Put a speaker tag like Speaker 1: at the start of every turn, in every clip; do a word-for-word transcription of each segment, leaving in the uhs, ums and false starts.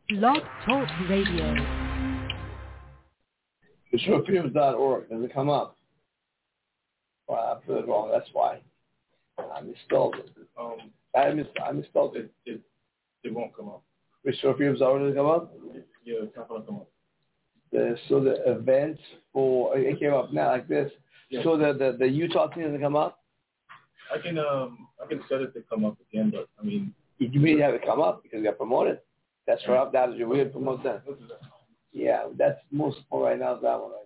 Speaker 1: Blog Talk Radio.
Speaker 2: Short films dot org. Does it come up? Well, I put it wrong. That's why. I misspelled it.
Speaker 3: Um,
Speaker 2: I, mis- I misspelled it.
Speaker 3: it, it. It won't come up.
Speaker 2: Short films dot org does it come up?
Speaker 3: Yeah, it's not going to come up.
Speaker 2: The, so the events for, it came up now like this.
Speaker 3: Yeah.
Speaker 2: So the, the, the Utah thing doesn't come up?
Speaker 3: I can um I can set it to come up again, but I mean.
Speaker 2: You really have it come up because you got promoted. That's right up. That is your weird promote that. Yeah, that's most for right now is that one right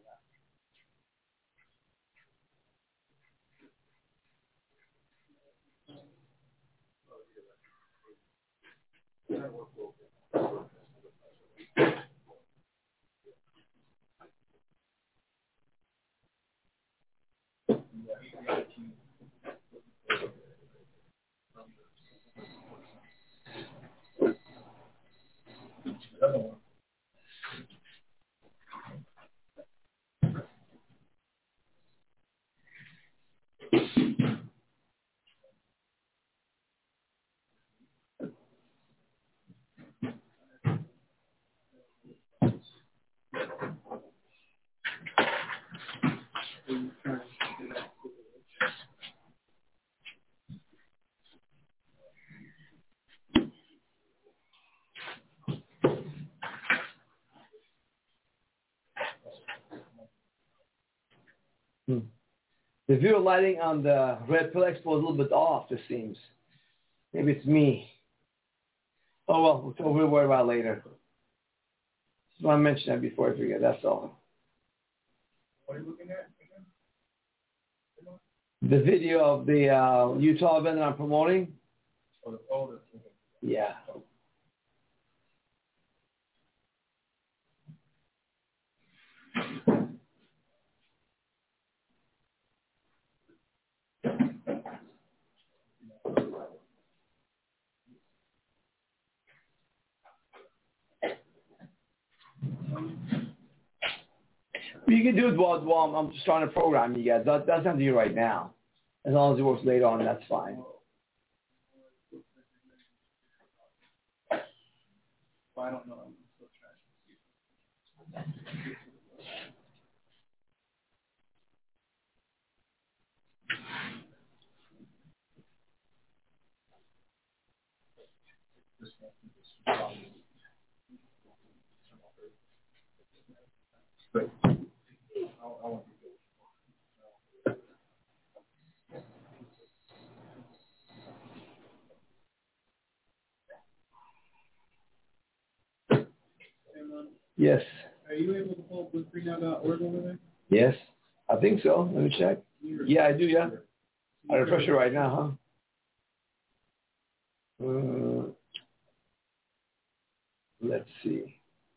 Speaker 3: now.
Speaker 2: Hmm. The viewer lighting on the Red Pill Expo is a little bit off, it seems. Maybe it's me. Oh, well, we'll, we'll worry about it later. Just want to mention that before I forget, that's all.
Speaker 3: What are you looking at again?
Speaker 2: The video of the uh, Utah event that I'm promoting?
Speaker 3: Oh, the, oh, the,
Speaker 2: Yeah. You can do it while, while I'm just trying to program you guys. That, that's not do right now. As long as it works later on, that's fine.
Speaker 3: I don't know. I'm still trying. But I'll, I want
Speaker 2: Yes.
Speaker 3: Are you able to pull up with free now dot org over there?
Speaker 2: Yes. I think so. Let me check. Yeah, I do, yeah. I refresh it right now, huh? Uh, let's see.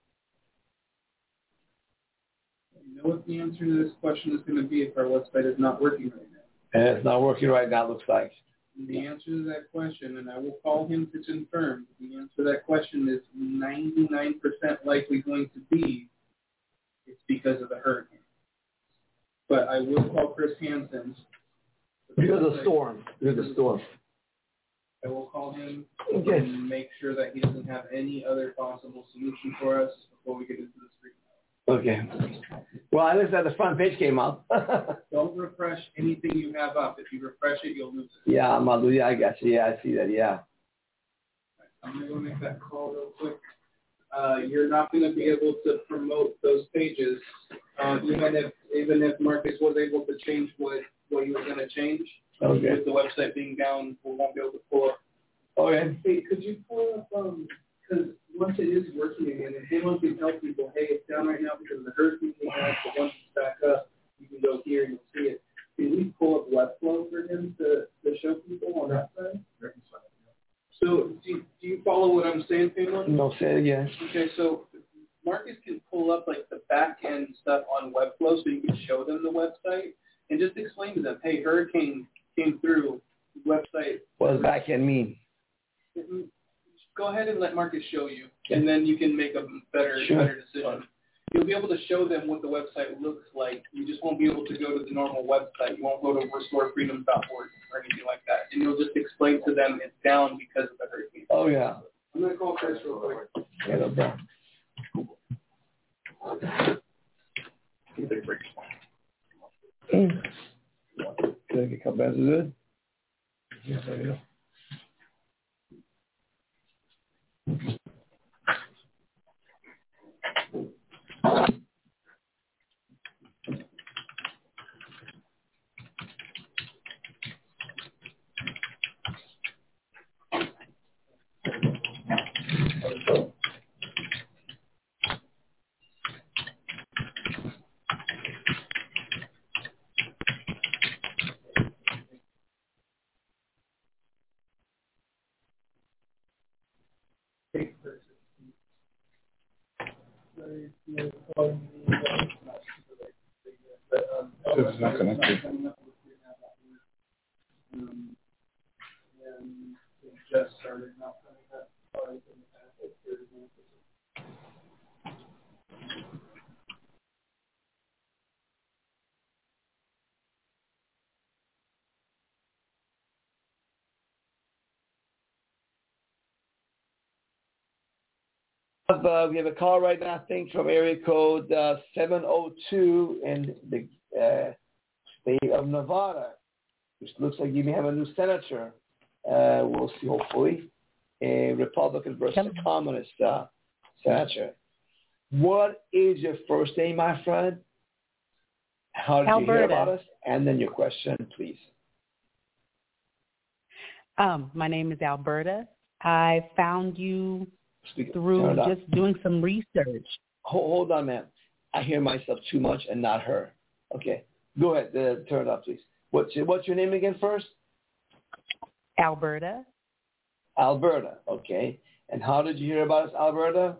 Speaker 3: You know what the answer to this question is going to be if our website is not working right now?
Speaker 2: And it's not working right now, looks like.
Speaker 3: The answer to that question, and I will call him to confirm, the answer to that question is ninety-nine percent likely going to be it's because of the hurricane. But I will call Chris Hansen.
Speaker 2: Because of the storm. Because of the storm.
Speaker 3: I will call him
Speaker 2: Okay.
Speaker 3: and make sure that he doesn't have any other possible solution for us before we get into the screen.
Speaker 2: Okay. Well, at least that the front page came up.
Speaker 3: Don't refresh anything you have up. If you refresh it, you'll lose it.
Speaker 2: Yeah, I'm on, yeah, I got you. Yeah, I see that. Yeah.
Speaker 3: I'm going to go make that call real quick. Uh, you're not going to be able to promote those pages, uh, even if even if Marcus was able to change what, what you were going to change.
Speaker 2: Okay.
Speaker 3: With the website being down, we won't be able to pull up.
Speaker 2: Okay.
Speaker 3: Hey, could you pull up, um, because once it is working again, if anyone can tell people, hey, it's down right now because of the hurricane we had, but once it's back up, you can go here and you'll see it. Can we pull up Webflow for him to, to show people on that side? So do you, do you follow what I'm saying, Pamela?
Speaker 2: No, say it again.
Speaker 3: Okay, so Marcus can pull up like the back end stuff on Webflow so you can show them the website and just explain to them, hey, hurricane came through, website.
Speaker 2: What does back end mean?
Speaker 3: Go ahead and let Marcus show you, and then you can make a better,
Speaker 2: Sure.
Speaker 3: better decision. You'll be able to show them what the website looks like. You just won't be able to go to the normal website. You won't go to restore freedom dot org or anything like that. And you'll just explain to them it's down because of the hurricane.
Speaker 2: Oh, yeah.
Speaker 3: I'm going to call Chris real quick.
Speaker 2: Yeah, no problem. Okay. Good. A couple minutes is good. Yeah, there you go.
Speaker 4: It's not connected.
Speaker 3: Just started not
Speaker 2: Uh, we have a call right now, I think, from area code uh, seven oh two in the uh, state of Nevada, which looks like you may have a new senator. Uh, we'll see, hopefully, a Republican versus a communist uh, senator. What is your first name, my friend? How did
Speaker 5: Alberta.
Speaker 2: you hear about us? And then your question, please.
Speaker 5: Um, my name is Alberta. I found you
Speaker 2: Speak,
Speaker 5: through just doing some research.
Speaker 2: Hold, hold on, ma'am. I hear myself too much and not her. Okay. Go ahead. Uh, turn it up, please. What's your, what's your name again first?
Speaker 5: Alberta.
Speaker 2: Alberta. Okay. And how did you hear about us, Alberta?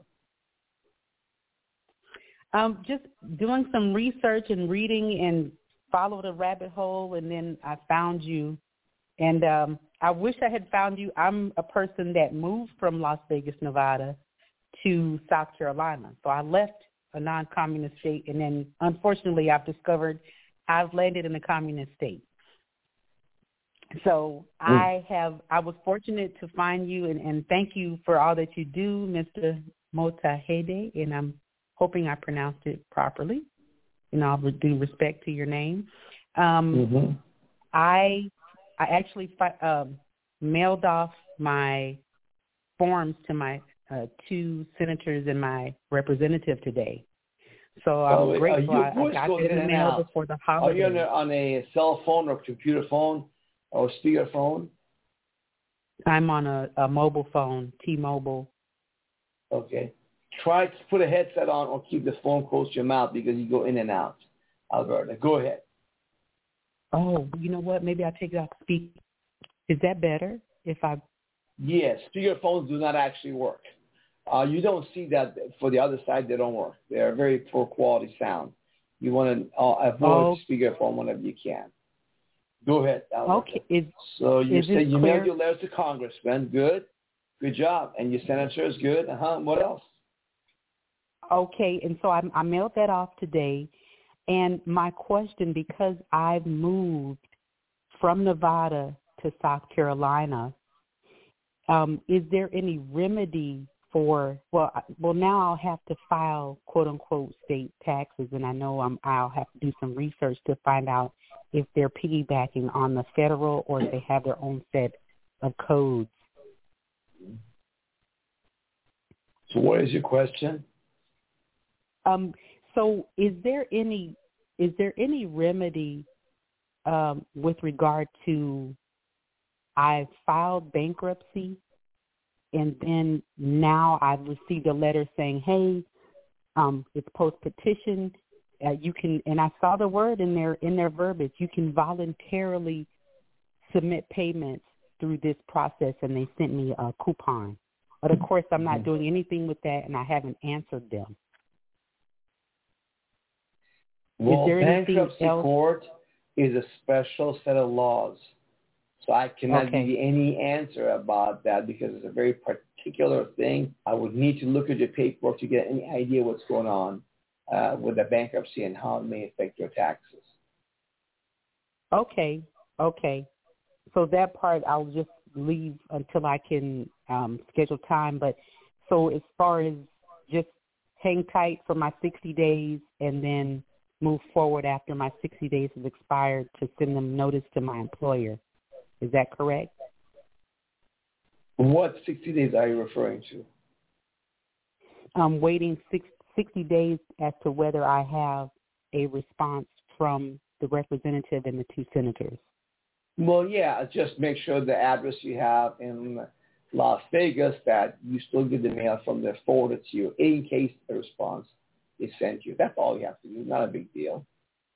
Speaker 5: Um, just doing some research and reading and followed a rabbit hole, and then I found you. And um, I wish I had found you. I'm a person that moved from Las Vegas, Nevada to South Carolina. So I left a non-communist state, and then unfortunately I've discovered I've landed in a communist state. So mm. I have, I was fortunate to find you, and, and thank you for all that you do, Mister Motahede, and I'm hoping I pronounced it properly, and I'll do respect to your name. Um,
Speaker 2: mm-hmm.
Speaker 5: I I actually um, mailed off my forms to my uh, two senators and my representative today. So I'm
Speaker 2: oh,
Speaker 5: grateful
Speaker 2: I,
Speaker 5: I got the email before the holidays.
Speaker 2: Are you on a, on a cell phone or computer phone or speaker phone?
Speaker 5: I'm on a, a mobile phone, T-Mobile.
Speaker 2: Okay. Try to put a headset on or keep the phone close to your mouth because you go in and out. Alberta, go ahead.
Speaker 5: Oh, you know what? Maybe I'll take it off speak. Is that better if I?
Speaker 2: Yes, speaker phones do not actually work. Uh, you don't see that for the other side. They don't work. They're very poor quality sound. You want to uh, avoid oh. speaker phone whenever you can. Go ahead, Alberta.
Speaker 5: Okay. Is,
Speaker 2: so you
Speaker 5: is
Speaker 2: said you
Speaker 5: clear?
Speaker 2: mailed your letters to Congressman. Good. Good job. And your senator is good. Uh-huh. What else?
Speaker 5: Okay. And so I, I mailed that off today. And my question, because I've moved from Nevada to South Carolina, um, is there any remedy for, well, well, now I'll have to file, quote, unquote, state taxes, and I know I'm, I'll have to do some research to find out if they're piggybacking on the federal or if they have their own set of codes.
Speaker 2: So what is your question?
Speaker 5: Um, so is there any is there any remedy um, with regard to I filed bankruptcy and then now I've received a letter saying, hey, um, it's post-petition. Uh, you can, and I saw the word in their in their verbiage, you can voluntarily submit payments through this process, and they sent me a coupon. But, of course, I'm not doing anything with that, and I haven't answered them.
Speaker 2: Well,
Speaker 5: is there
Speaker 2: bankruptcy
Speaker 5: else?
Speaker 2: court is a special set of laws. So I cannot
Speaker 5: okay.
Speaker 2: give you any answer about that because it's a very particular thing. I would need to look at your paperwork to get any idea what's going on uh, with the bankruptcy and how it may affect your taxes.
Speaker 5: Okay, okay. So that part I'll just leave until I can um, schedule time. But So as far as just hang tight for my sixty days and then move forward after my sixty days has expired to send them notice to my employer. Is that correct?
Speaker 2: What sixty days are you referring to?
Speaker 5: I'm waiting six, sixty days as to whether I have a response from the representative and the two senators.
Speaker 2: Well, yeah, just make sure the address you have in Las Vegas that you still get the mail from there forwarded to you in case the response is sent you. That's all you have to do. Not a big deal.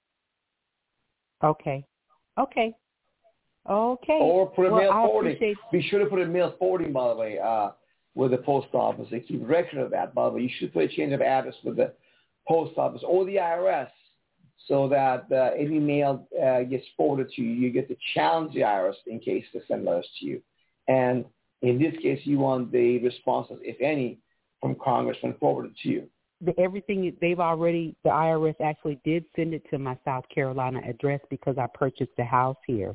Speaker 5: Okay. Okay. Okay.
Speaker 2: Or put a
Speaker 5: well,
Speaker 2: mail
Speaker 5: I
Speaker 2: forwarding.
Speaker 5: appreciate...
Speaker 2: Be sure to put a mail forwarding, by the way, uh, with the post office. They keep record of that, by the way. You should put a change of address with the post office or the I R S so that uh, any mail uh, gets forwarded to you. You get to challenge the I R S in case they send letters to you. And in this case, you want the responses, if any, from Congressman forwarded to you.
Speaker 5: The, everything they've already, the I R S actually did send it to my South Carolina address because I purchased a house here.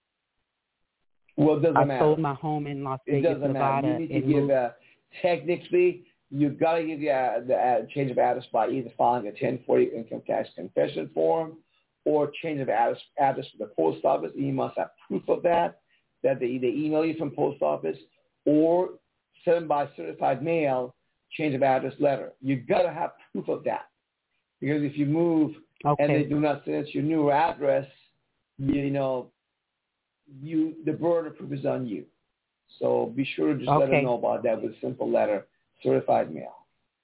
Speaker 2: Well, it doesn't
Speaker 5: I
Speaker 2: matter.
Speaker 5: sold my home in Las
Speaker 2: It
Speaker 5: Vegas,
Speaker 2: doesn't
Speaker 5: Nevada.
Speaker 2: matter. You need to
Speaker 5: and
Speaker 2: give,
Speaker 5: moved.
Speaker 2: uh, technically, you've got to give the, uh, the uh, change of address by either filing a ten forty income tax confession form or change of address, address to the post office. You must have proof of that, that they either email you from post office or send by certified mail, change of address letter. You've got to have proof of that. Because if you move
Speaker 5: okay.
Speaker 2: and they do not send it to your new address, you, you know, you the burden of proof is on you. So be sure to just
Speaker 5: okay.
Speaker 2: let them know about that with a simple letter, certified mail.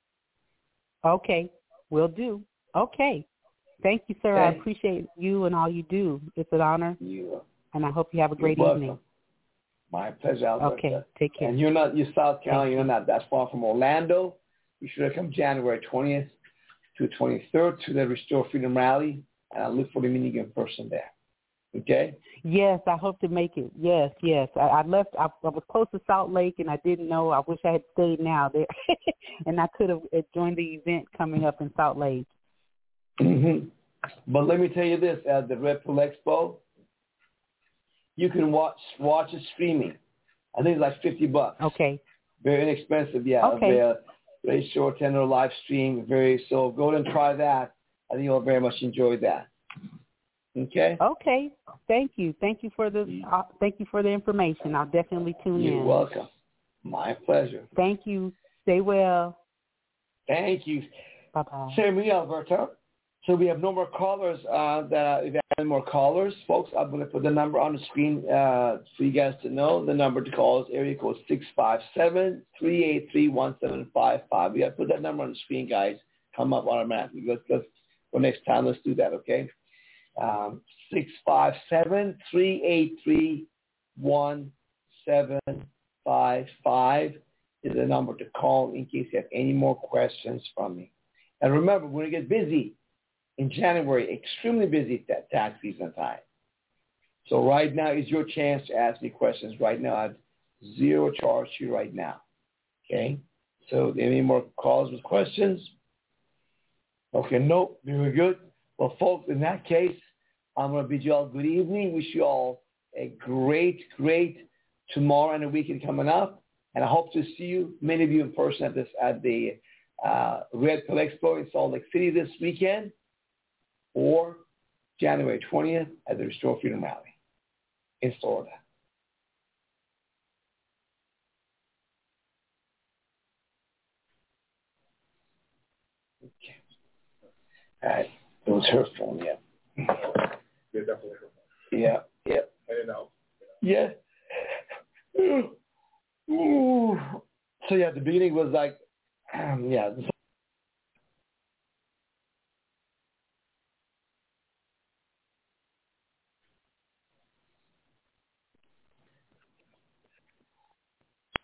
Speaker 5: Okay, will do. Okay. Thank you, sir.
Speaker 2: Okay.
Speaker 5: I appreciate you and all you do. It's an honor,
Speaker 2: You,
Speaker 5: and I hope you have a great
Speaker 2: welcome.
Speaker 5: evening.
Speaker 2: My pleasure, Alberta.
Speaker 5: Okay, take care.
Speaker 2: And you're not, you're South Carolina, you're not that far from Orlando. You should have come January twentieth to the twenty-third to the Restore Freedom Rally, and I look for the meeting in person there. Okay?
Speaker 5: Yes, I hope to make it. Yes, yes. I, I left, I, I was close to Salt Lake, and I didn't know. I wish I had stayed now there, and I could have joined the event coming up in Salt Lake.
Speaker 2: Mm-hmm. But let me tell you this, at the Red Pill Expo, you can watch watch it streaming. I think it's like fifty bucks.
Speaker 5: Okay.
Speaker 2: Very inexpensive, yeah.
Speaker 5: Okay.
Speaker 2: Very, very short, tender live stream. Very so. Go ahead and try that. I think you'll very much enjoy that. Okay.
Speaker 5: Okay. Thank you. Thank you for the uh, thank you for the information. I'll definitely tune
Speaker 2: You're
Speaker 5: in.
Speaker 2: You're welcome. My pleasure.
Speaker 5: Thank you. Stay well.
Speaker 2: Thank you.
Speaker 5: Bye bye.
Speaker 2: Same with you, Alberto. So we have no more callers. Uh, that if you have any more callers, folks, I'm going to put the number on the screen uh, for you guys to know. The number to call is area code six five seven, three eight three, one seven five five. We have to put that number on the screen, guys. Come up automatically. Let's, let's, for next time, let's do that, okay? Um, six five seven, three eight three, one seven five five is the number to call in case you have any more questions from me. And remember, we're going to get busy in January, extremely busy at tax season time. So right now is your chance to ask me questions right now at zero charge to you right now. Okay? So any more calls with questions? Okay, nope, very good. Well, folks, in that case, I'm going to bid you all good evening. Wish you all a great, great tomorrow and the weekend coming up. And I hope to see you, many of you in person at this at the uh, Red Pill Expo in Salt Lake City this weekend, or January twentieth at the Restore Freedom Rally in Florida. Okay. All right. It was her phone, yeah.
Speaker 3: Yeah, definitely her phone.
Speaker 2: Yeah, yeah.
Speaker 3: I didn't know.
Speaker 2: Yeah. Ooh. So yeah, the beginning was like, um, yeah.